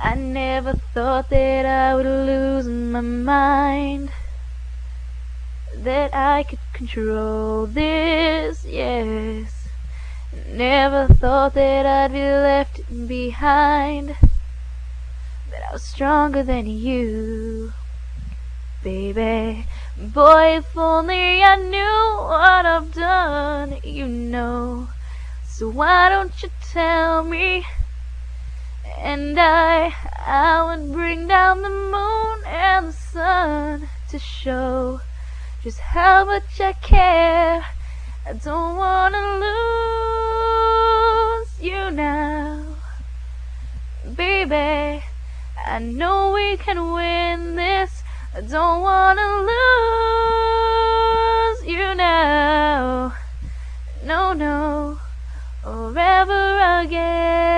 I never thought that I would lose my mind, that I could control this, yes. Never thought that I'd be left behind, that I was stronger than you, baby. Boy, if only I knew what I've done, you know. So why don't you tell me? And I would bring down the moon and the sun to show just how much I care. I don't wanna lose you now, baby. I know we can win this. I don't wanna lose you now, no, no, or ever again.